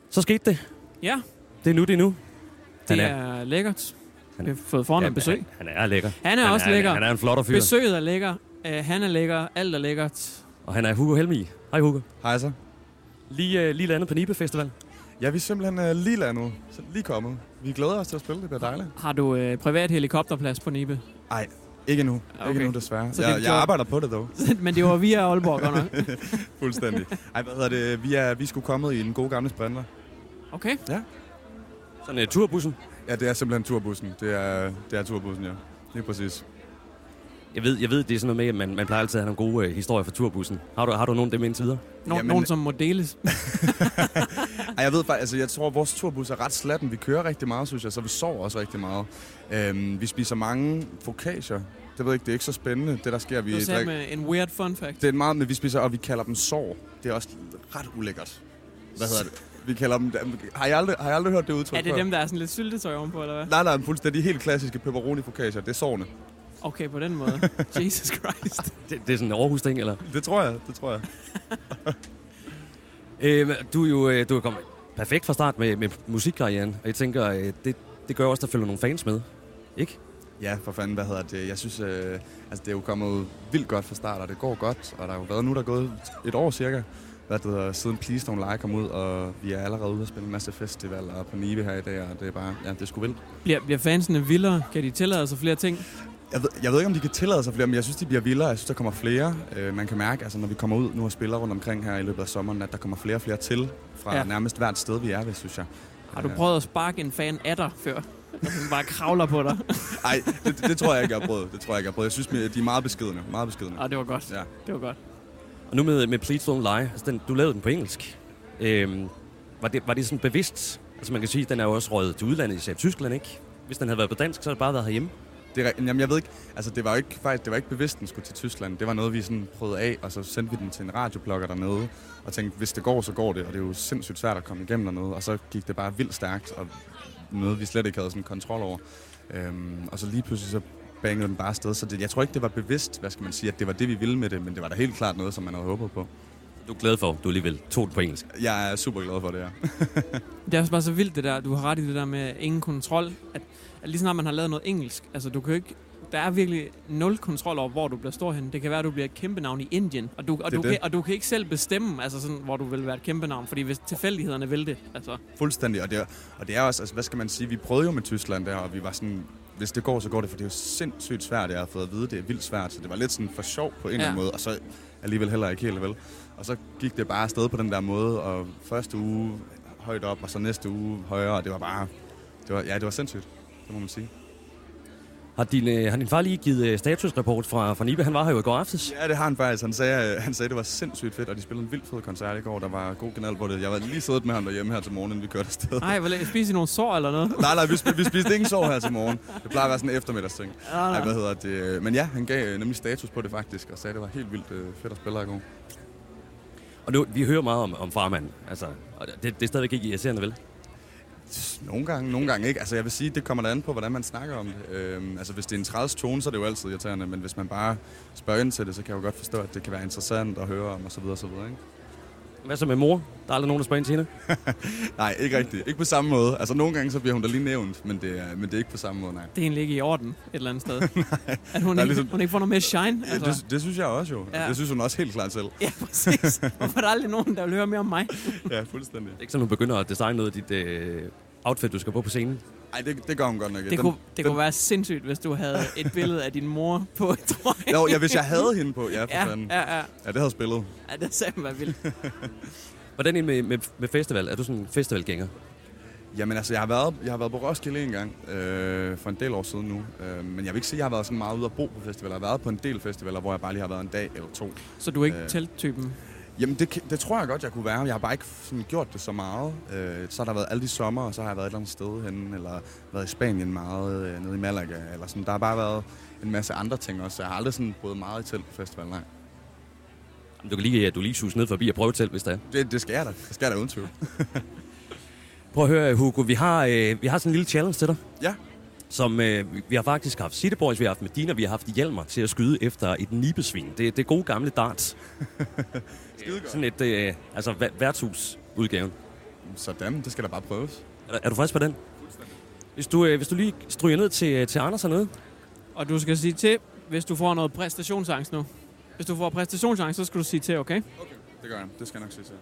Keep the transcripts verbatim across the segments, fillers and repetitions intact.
Så skete det. Ja. Det er nu, det er nu. Det er, er lækkert. Vi har fået fornemt besøg. Han, han er lækker. Han er han også er, lækker. Han er en flot fyr. Besøget er lækker. Uh, han er lækker. Alt er lækkert. Og han er Hugo Helmig. Hej Hugo. Hej så. Lige, uh, lige landet på Nibe Festival. Ja, vi er simpelthen uh, lige landet. Så lige kommet. Vi glæder os til at spille. Det bliver dejligt. Har du uh, privat helikopterplads på Nibe? Nej, ikke nu. Okay. Ikke nu, desværre. Så Jeg, det jeg arbejder på det, dog. Men det var via Aalborg, godt nok. Fuldstændig. Ej, hvad hedder det? Vi er, vi skulle komme i en god gamle Sprinter. Okay. Ja. Sådan uh, turbussen. Ja, det er simpelthen turbussen. Det er, det er turbussen, ja. Lige præcis. Jeg ved, jeg ved, det er sådan noget med, at man, man plejer altid at have nogle gode uh, historier fra turbussen. Har du, har du nogen af dem indtil videre? Nå, Jamen, nogen, som må deles? Ej, jeg ved faktisk, altså jeg tror, at vores turbus er ret slatten. Vi kører rigtig meget, synes jeg, så vi sover også rigtig meget. Øhm, vi spiser mange focaccia. Det ved jeg ikke, det er ikke så spændende, det der sker. Vi du sagde med en weird fun fact. Det er meget, men vi spiser, og vi kalder dem sår. Det er også ret ulækkert. Hvad hedder det? Vi kalder dem... Har I aldrig, har I aldrig hørt det udtryk? Er det før? Dem, der er sådan lidt syltetøj ovenpå, eller hvad? Nej, nej, fuldstændig helt klassiske pepperoni focaccia. Det er sårene. Okay, på den måde. Jesus Christ. Det, det er sådan en Aarhus-ting, eller? Det tror jeg, det tror jeg. øh, du er jo du er kommet perfekt fra start med, med musikkarrieren, og jeg tænker, det, det gør også, der følger nogle fans med, ikke? Ja, for fanden, hvad hedder det? Jeg synes, øh, altså det er jo kommet vildt godt fra start, og det går godt, og der er jo været nu, der er gået et år cirka, hvad det hedder, siden Please Don't Lie kom ud, og vi er allerede ude at spille en masse festivaler på Nibe her i dag, og det er bare, ja, det er sgu vildt. Bliver, bliver fansene vildere? Kan de tillade sig flere ting? Jeg ved, jeg ved ikke, om de kan tillade sig flere, men jeg synes, de bliver vildere. Jeg synes, der kommer flere. Øh, man kan mærke, altså, når vi kommer ud nu og spiller rundt omkring her i løbet af sommeren, at der kommer flere og flere til fra ja. nærmest hvert sted, vi er ved, synes jeg. Har du prøvet at sparke en fan af dig før? Altså, bare kravler på dig? Nej, det, det, det tror jeg ikke, jeg har prøvet. Det tror jeg ikke, jeg har prøvet. Jeg synes, de er meget beskedne. Meget beskedne. Ah, det var godt. Ja. Det var godt. Og nu med, med Please Don't Lie, altså den, du lavede den på engelsk. Øhm, var, det, var det sådan bevidst? Altså man kan sige, at den er jo også røget til udlandet, især Tyskland, ikke? Hvis den havde været på dansk, så havde det bare været herhjemme. Det er, jamen jeg ved ikke, altså det var ikke faktisk, det var ikke bevidst, den skulle til Tyskland. Det var noget, vi sådan prøvede af, og så sendte vi den til en radioblogger dernede, og tænkte, hvis det går, så går det, og det er jo sindssygt svært at komme igennem dernede, og så gik det bare vildt stærkt, og noget, vi slet ikke havde sådan kontrol over. Øhm, og så lige pludselig så bangede den bare afsted, så det, jeg tror ikke, det var bevidst, hvad skal man sige, at det var det, vi ville med det, men det var da helt klart noget, som man havde håbet på. Du er glad for, du alligevel tog den på engelsk. Jeg er super glad for det, ja. Det er også bare så vildt, det der, du har ret i det der med ingen kontrol, at, at lige snart man har lavet noget engelsk, altså du kan ikke, der er virkelig nul kontrol over, hvor du bliver stor hen. Det kan være, at du bliver et kæmpe navn i Indien, og du, og du, kan, og du kan ikke selv bestemme, altså sådan, hvor du vil være et kæmpe navn, fordi hvis tilfældighederne vil det. Altså. Fuldstændig, og det, er, og det er også, altså hvad skal man sige, vi prøvede jo med Tyskland der, og vi var sådan, hvis det går, så går det, for det er jo sindssygt svært, jeg har fået at vide, det er vildt svært, så det var lidt sådan for sjov på en eller ja. anden måde, og så alligevel heller ikke helt vel. Og så gik det bare afsted på den der måde, og første uge højt op, og så næste uge højere, og det var bare, det var, ja, det var sindssygt, det må man sige. Har din, øh, har din far lige givet statusrapport fra, fra Nibe? Han var her jo i går aftes. Ja, det har han faktisk. Han sagde, han sagde, det var sindssygt fedt, og de spillede en vildt fed koncert i går. Der var god knald på det. Jeg var lige siddet med ham derhjemme her til morgen, inden vi kørte afsted. Nej, hvad spiser I nogle sår eller noget? nej, nej, vi, sp- vi spiste ingen sår her til morgen. Det plejer at være sådan en eftermiddagsting. Ej, hvad hedder det? Men ja, han gav nemlig status på det faktisk, og sagde, det var helt vildt fedt at spille her i går. Og nu, vi hører meget om, om farmanden. Altså, og det, det er stadigvæk ikke irriterende, vel? Nogle gange, nogle gange ikke. Altså jeg vil sige, det kommer da an på, hvordan man snakker om det. Øhm, altså hvis det er en træls tone, så er det jo altid irriterende, men hvis man bare spørger ind til det, så kan jeg jo godt forstå, at det kan være interessant at høre om, og så videre, og så videre, ikke? Hvad så med mor? Der er aldrig nogen, der spørger ind til hende? Nej, ikke rigtigt. Ikke på samme måde. Altså nogle gange, så bliver hun da lige nævnt, men det er, men det er ikke på samme måde, nej. Det er egentlig ikke i orden et eller andet sted. Nej. At hun ikke, ligesom... hun ikke får noget mere shine. Altså. Ja, det, det synes jeg også jo. Ja. Det synes hun også helt klart selv. Ja, præcis. Hvorfor er der aldrig nogen, der vil høre mere om mig? Ja, fuldstændig. Det er ikke sådan, hun begynder at designe noget af dit øh, outfit, du skal på på scenen? Nej, det, det gør hun godt nok. Det, den, kunne, det den... kunne være sindssygt, hvis du havde et billede af din mor på et trøje. Jo, ja, hvis jeg havde hende på. Ja, for ja, fanden. ja, ja. Ja, det havde spillet. Ja, det sagde mig vildt. Hvordan er det med, med, med festival? Er du sådan en festivalgænger? Jamen altså, jeg har været, jeg har været på Roskilde en gang, øh, for en del år siden nu. Øh, men jeg vil ikke sige, at jeg har været sådan meget ude at bo på festivaler. Jeg har været på en del festivaler, hvor jeg bare lige har været en dag eller to. Så du er ikke øh, telttypen? Jamen, det, det tror jeg godt, jeg kunne være. Jeg har bare ikke sådan gjort det så meget. Øh, så har der været alle de sommer, og så har jeg været et eller andet sted henne, eller været i Spanien meget, øh, nede i Malaga, eller sådan. Der har bare været en masse andre ting også, så jeg har aldrig sådan boet meget i telt på festival, nej. Du kan lige, du lige sus ned forbi og prøve telt, hvis det er. Det, det skal jeg da. Det skal jeg da uden tvivl. Prøv at høre, Hugo. Vi har, øh, vi har sådan en lille challenge til dig. Ja. Som øh, vi har faktisk haft City Boys, vi har haft Medina, vi har haft Hjalmar til at skyde efter et nibesvin. Det, det er gode gamle darts. Skidegodt. Sådan et, øh, altså værtshus-udgaven. Sådan, det skal da bare prøves. Er, er du frisk på den? Hvis du, øh, hvis du lige stryger ned til, til Anders hernede. Og du skal sige til, hvis du får noget præstationsangst nu. Hvis du får præstationsangst, så skal du sige til, okay? Okay, det gør jeg. Det skal jeg nok sige til.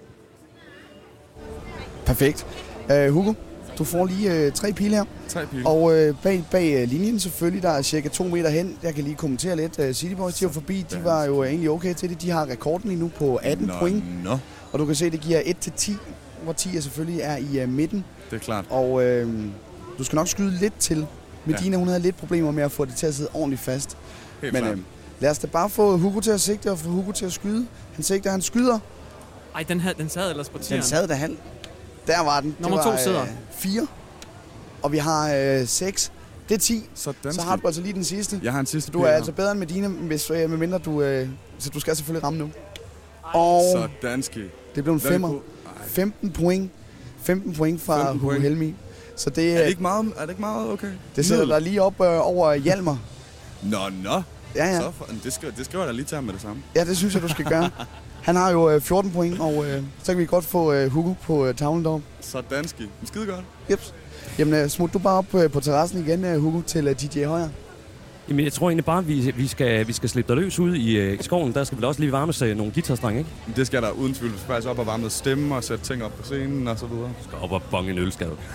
Perfekt. Uh, Hugo, du får lige uh, tre pile her. Tre pile. Og uh, bag, bag uh, linjen selvfølgelig, der er cirka to meter hen. Jeg kan lige kommentere lidt. Uh, City Boys, de var forbi. De var jo uh, egentlig okay til det. De har rekorden lige nu på atten nå, point. Nå. Og du kan se, det giver et til ti, hvor ti er selvfølgelig er i uh, midten. Det er klart. Og uh, du skal nok skyde lidt til. Medina, ja. hun havde lidt problemer med at få det til at sidde ordentligt fast. Helt Men klart. uh, lad os da bare få Hugo til at sigte og få Hugo til at skyde. Han sigter, han skyder. Ej, den, havde, den sad ellers på tieren. Den sad da han. Der var den. Nummer det var, to sidder. Øh, fire. Og vi har øh, seks. Det er ti. Sådan. Så har du altså lige den sidste. Jeg har en sidste Du er pile altså bedre end Medina, hvis, øh, medmindre du... Øh, så du skal selvfølgelig ramme nu. Og Sådanski. det blev en femmer. femten point. femten point fra femten Hugo point. Helmi. Så det, Er det ikke meget, er det ikke meget okay? det sidder der lige op øh, over Hjalmar. Nå, nå. Ja, ja. Så for, det, skriver, det skriver jeg da lige til ham med det samme. Ja, det synes jeg, du skal gøre. Han har jo øh, fjorten point, og øh, så kan vi godt få øh, Hugo på øh, tavlen deroppe. Sådanski. Skide godt. Jeps. Jamen, øh, smut du bare op øh, på terrassen igen, øh, Hugo, til øh, D J Højer. Jamen, jeg tror egentlig bare, at vi, vi, skal, vi skal slippe dig løs ud i, øh, i skoven. Der skal vi også lige varmes øh, nogle guitarstrenge, ikke? Det skal der uden tvivl. Vi skal faktisk op og varme noget stemme og sætte ting op på scenen og så videre. Du skal op og bonge en øl, skal du.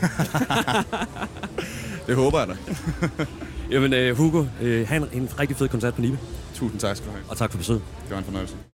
Det håber jeg da. Jamen, øh, Hugo, øh, have en, en rigtig fed koncert på Nibe. Tusind tak skal du have. Og tak for besøget. Det var en fornøjelse.